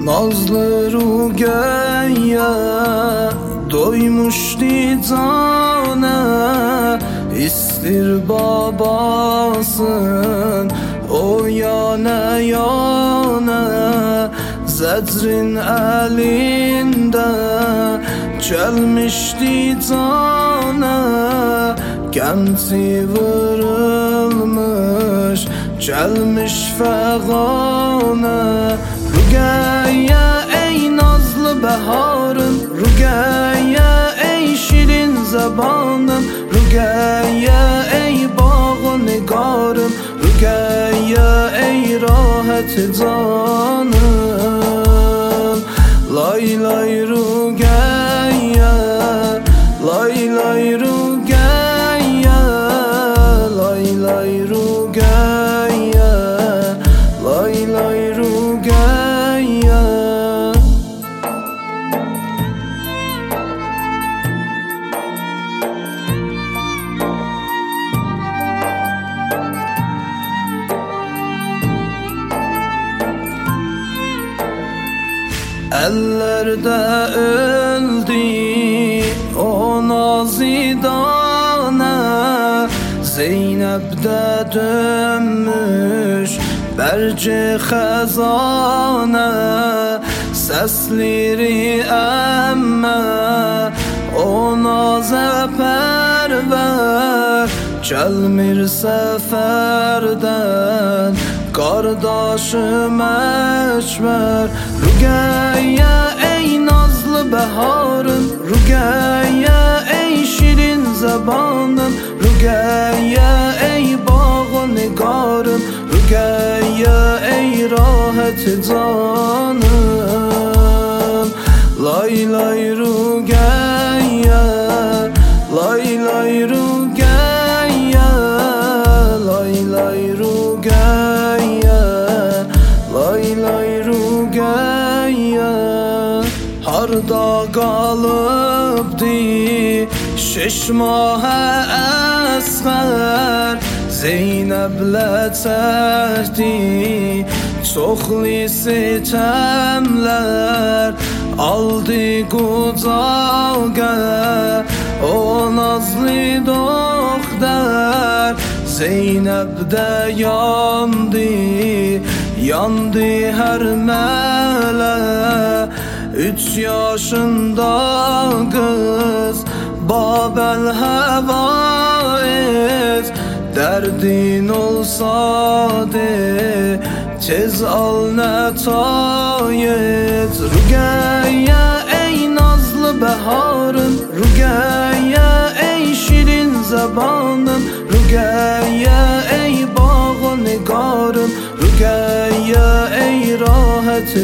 Nazlı Rugeye doymuştu cana, istir babasın o yana yana. Zecrin elinde gelmişti cana, genci vurulmuş gelmiş fegana. Rugeye ey nazlı beharım, Rugeye ey şirin zebanım, Rugeye ey bağı nigarım, Rugeye ey rahat canım. Lay lay Rugeye, lay lay Rugeye, lay lay Rugeye, lay lay Rugeye. Ellerde öldü o nazidane, Zeynep'de dönmüş berci xezane. Sesleri emme o naze perver, gelmir seferden kardeşim Ekber. Rugeye ey nazlı beharım, Rugeye ey şirin zebanım, Rugeye ey bağı nigarım, Rugeye ey rahat canım. Lay lay Rugeye, lay lay Rugeye, lay lay Rugeye, lay lay Rugeye. Harda kalıbdı 6 mahe əsğər, Zeynəblə çəkdi çoxlu sitemler. Aldı qucağa o nazlı doktor, Zeynep'de yandı, yandı her mele. 3 yaşında kız Babel hevaiz, derdin olsa de tez al netayet. Rugeye ey nazlı beharım, Rugeye ey şirin zebanım, Rugeye ey bağı nigarım, Rugeye ey rahat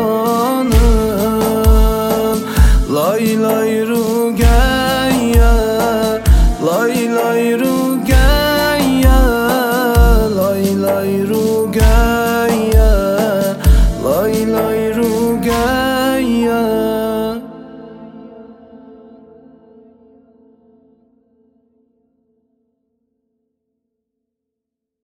canım. Lay lay Rugeye, lay lay